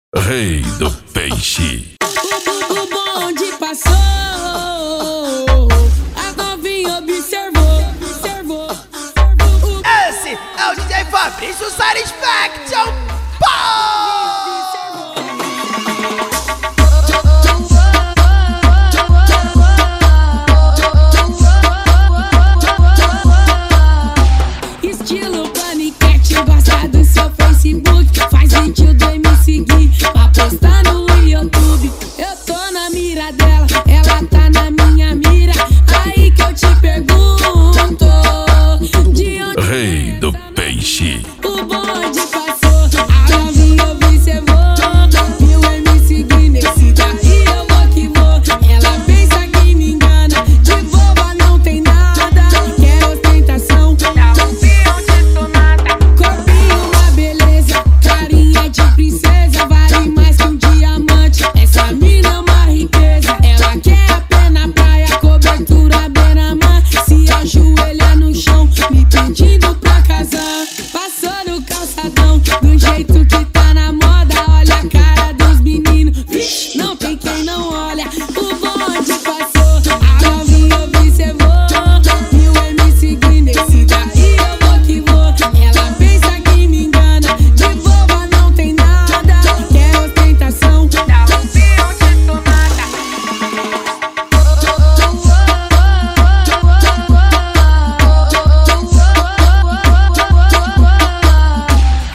Rei do peixe. O bonde passou, a novinha observou. Esse é o DJ Fabrício Satisfaction. Estilo paniquete, gosta do seu Facebook, faz sentido em me seguir pra postar.